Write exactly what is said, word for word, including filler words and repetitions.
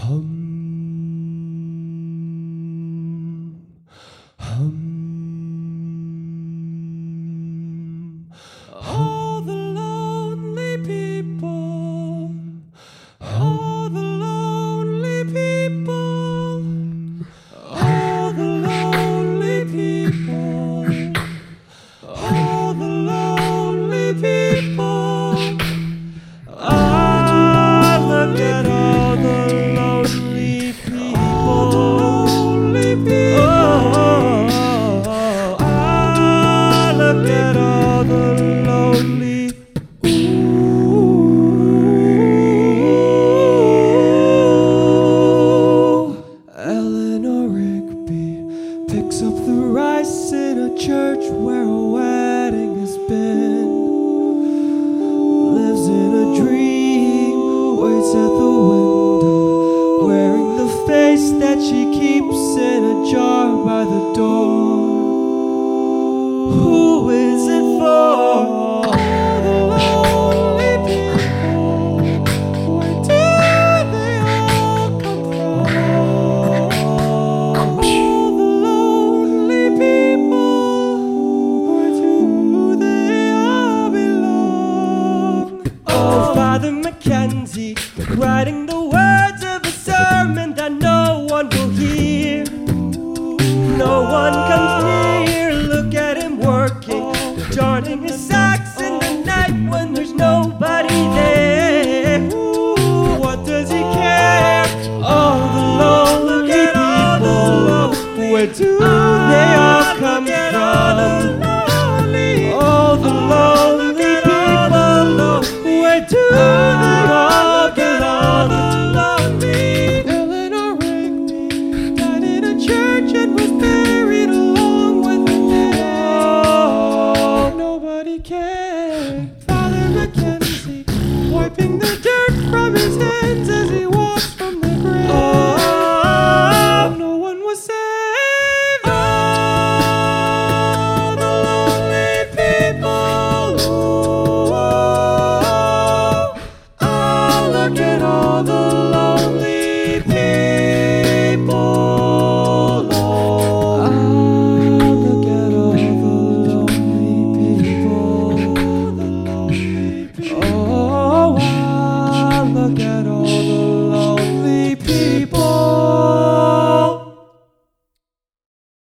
Hum, hum, all the lonely people, all the lonely people, all the lonely people, all the lonely people. Ah, look at all the lonely people. Oh, ah, look at all the lonely. Ooh. Eleanor Rigby picks up the rice in a church where a wedding has been. Lives in a dream, waits at the window, wearing the face that she keeps in a jar by the door. Who is it for? All the lonely people. Where do they all come from? All the lonely people. Where do they all belong? Oh, Father Mackenzie, writing the words of a sermon that no one will hear. No one comes near. Look at him working, darning his socks in the night when there's nobody there. Ooh, what does he care? All the lonely people, where do they all come from? All the lonely people, where do they all belong? Eleanor Rigby died in a church and was buried along with her dead. Nobody cared. Father Mackenzie wiping the dirt from his hands as he walks from